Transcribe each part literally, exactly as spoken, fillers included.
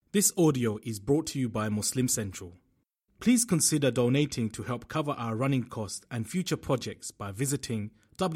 This audio is brought to you by Muslim Central. Please consider donating to help cover our running costs and future projects by visiting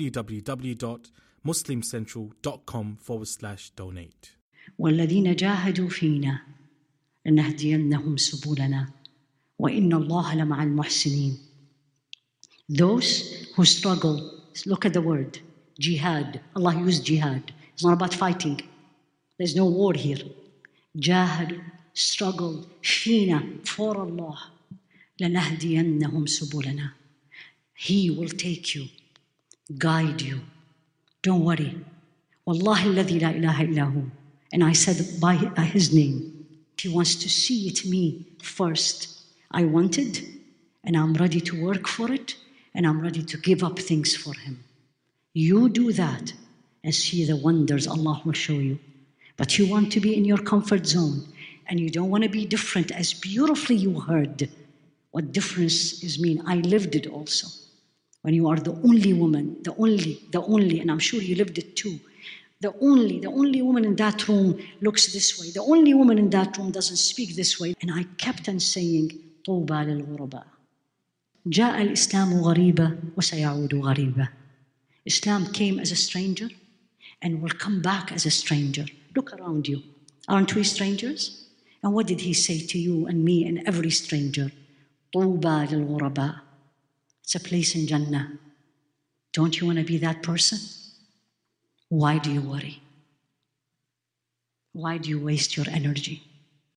www.muslimcentral.com forward slash donate. والذين جاهدوا فينا لنهدينهم سبلنا وإن الله لمع المحسنين. Those who struggle, look at the word, jihad. Allah used jihad. It's not about fighting. There's no war here. جاهدوا, struggled, فينا, for Allah. لنهدينهم سبلنا. He will take you, guide you. Don't worry. والله الذي لا إله إلا هو. And I said by his name, he wants to see it me first. I wanted, and I'm ready to work for it, and I'm ready to give up things for him. You do that and see the wonders Allah will show you. But you want to be in your comfort zone, and you don't want to be different, as beautifully you heard what difference is mean. I lived it also. When you are the only woman, the only, the only, and I'm sure you lived it too. The only, the only woman in that room looks this way. The only woman in that room doesn't speak this way. And I kept on saying, طوبى للغرباء. جاء الإسلام غريبا وسيعود غريبا. Islam came as a stranger and will come back as a stranger. Look around you. Aren't we strangers? And what did he say to you and me and every stranger? طوبى للغرباء. It's a place in Jannah. Don't you want to be that person? Why do you worry? Why do you waste your energy?